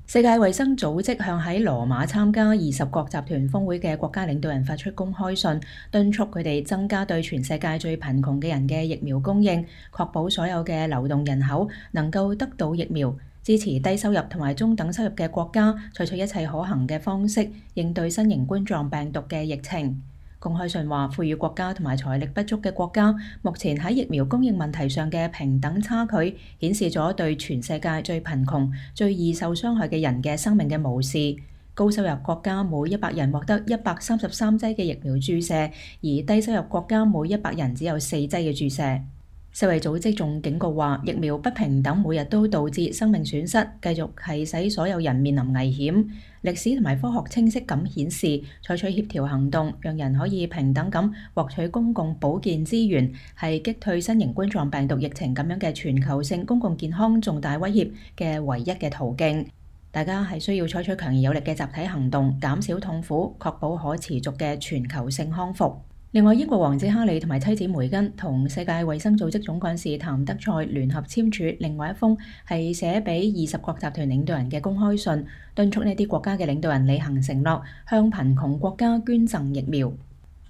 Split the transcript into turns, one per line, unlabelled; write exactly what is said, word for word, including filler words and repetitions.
世界衛生組織向喺羅馬參加二十國集團峰會嘅國家領導人發出公開信，敦促佢哋增加對全世界最貧窮嘅人嘅疫苗供應，確保所有嘅流動人口能夠得到疫苗，支持低收入同埋中等收入嘅國家採取一切可行嘅方式應對新型冠狀病毒嘅疫情。公開信話，富裕國家同埋財力不足嘅國家目前喺疫苗供應問題上嘅平等差距，顯示咗對全世界最貧窮、最易受傷害嘅人嘅生命嘅無視。高收入國家每一百人獲得一百三十三劑嘅疫苗注射，而低收入國家每一百人只有四劑嘅注射。世衛組織仲警告話，疫苗不平等每日都導致生命損失，繼續係使所有人面臨危險。歷史同埋科學清晰咁顯示，採取協調行動，讓人可以平等咁獲取公共保健資源，係擊退新型冠狀病毒疫情咁樣嘅全球性公共健康重大威脅嘅唯一嘅途徑。大家係需要採取強而有力嘅集體行動，減少痛苦，確保可持續嘅全球性康復。另外，英國王子哈里同埋妻子梅根同世界衛生組織總幹事譚德塞聯合簽署另外一封係寫俾二十國集團領導人嘅公開信，敦促呢啲國家嘅領導人履行承諾，向貧窮國家捐贈疫苗。